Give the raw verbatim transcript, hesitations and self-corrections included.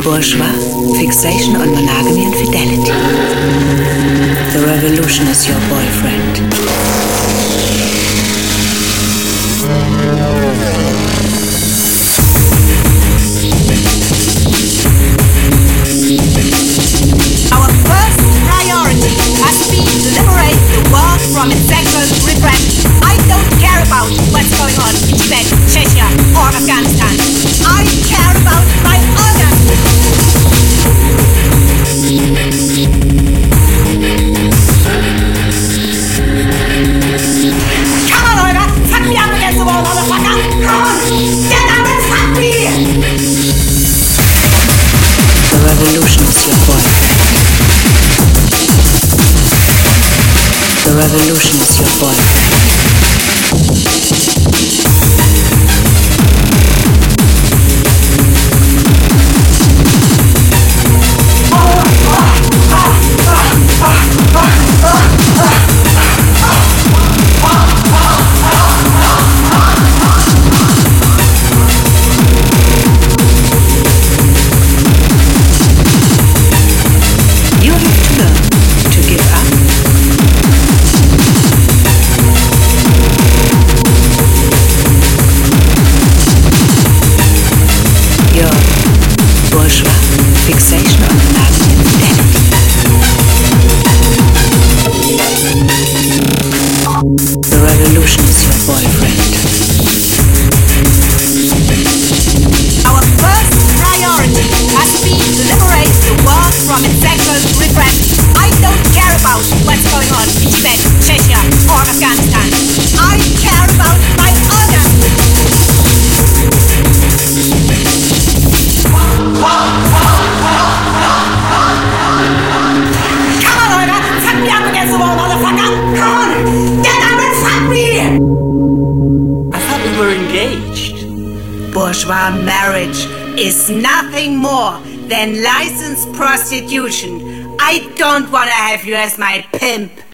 Bourgeois, fixation on monogamy and fidelity. The revolution is your boyfriend. Our first priority has been to liberate the world from its sexual repression. I don't care about what's going on in Tibet, Chechnya, or Afghanistan. I care about my honor. Come on, Olga, fuck me up against the wall, motherfucker. Come on, get up and fuck me. The revolution is your boyfriend. The revolution is your boyfriend. You have to learn to give up. Your bourgeois fixation on monogamy and fidelity. The revolution is your boyfriend. Our first priority has been to liberate the world from its sexual repression. I don't care about what's going on in Tibet, Chechnya, or Afghanistan. I care about my honor. Come on, Olga, fuck me up against the wall, motherfucker. Come on, get up and fuck me. I thought we were engaged. Bourgeois marriage is nothing more than licensed prostitution. I don't want to have you as my pimp.